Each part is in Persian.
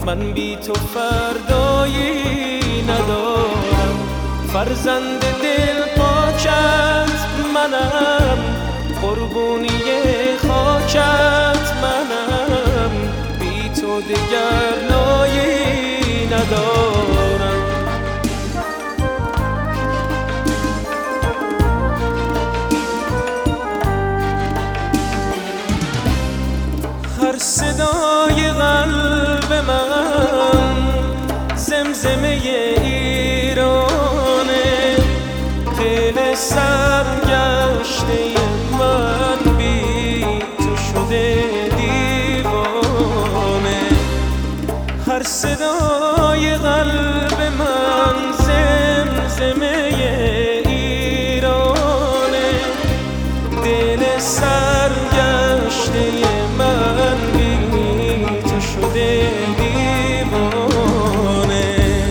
من بی تو فردایی ندارم. فرزند دل پاکت منم، قربونی خاکت منم، بی تو دگر نایی ندارم. هر صدای قلب من زمزمه ایرانه، دل سرگشته من بی تو شده دیوانه. هر صدای قلب من زمزمه ایرانه، دل سرگشته من بی تو شده دیوانه.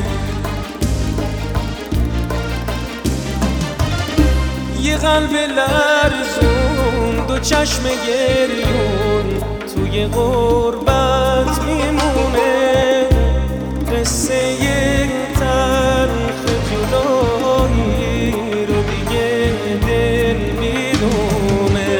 یه قلب لرزون، دو چشم گریون، توی غربت میمونه. قصه تلخ جدایی رو دیگه دل میدونه.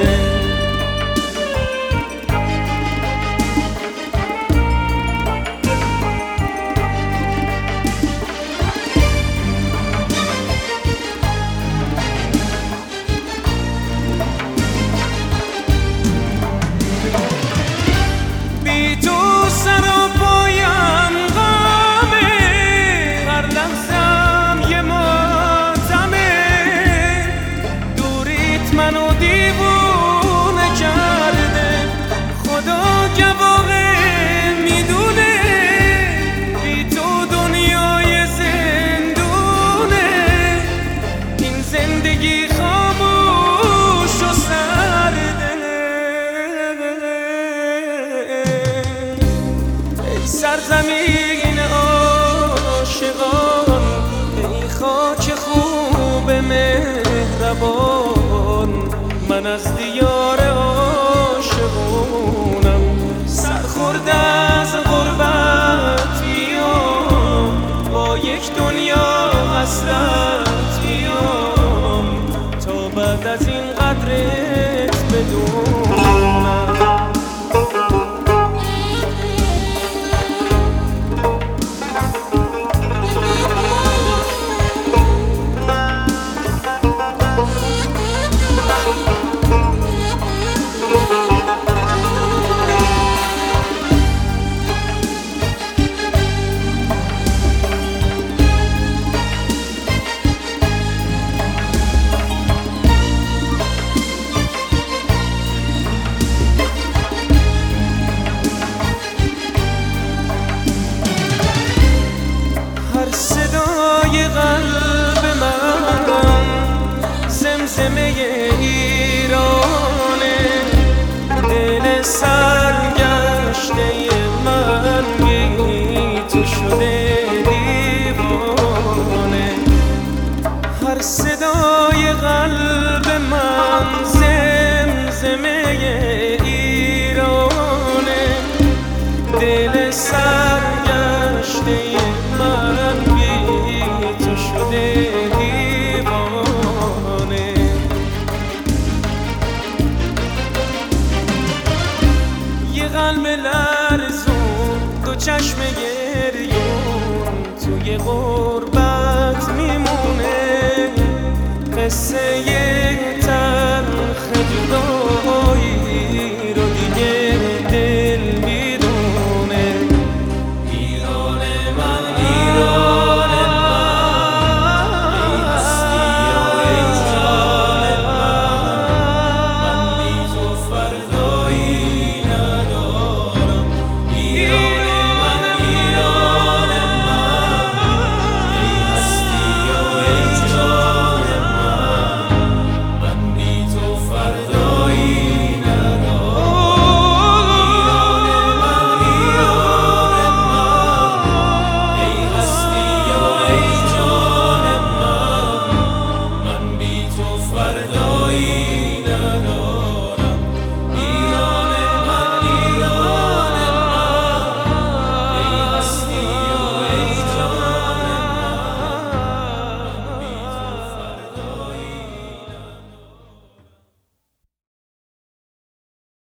منو دیوونه کرده، خدا گواهه میدونه. بی تو دنیای زندونه، این زندگی خاموش و سرده. ای سرزمین عاشقان، ای خاک خوب مهربان، من از دیار عاشقونم. سرخورده از غربت بیام، با یک دنیا حسرت بیام، تا بعد از این قدرت بدونم. صدای قلب من زمزمه ایرانه، دل سرگشته من بی تو شده دیوانه. هر صدای قلب من زمزمه ایرانه، دل سرگشته من تو شده دیوانه. یه قلب لرزون، دو چشم گریون، توی غربت میمونه. قصه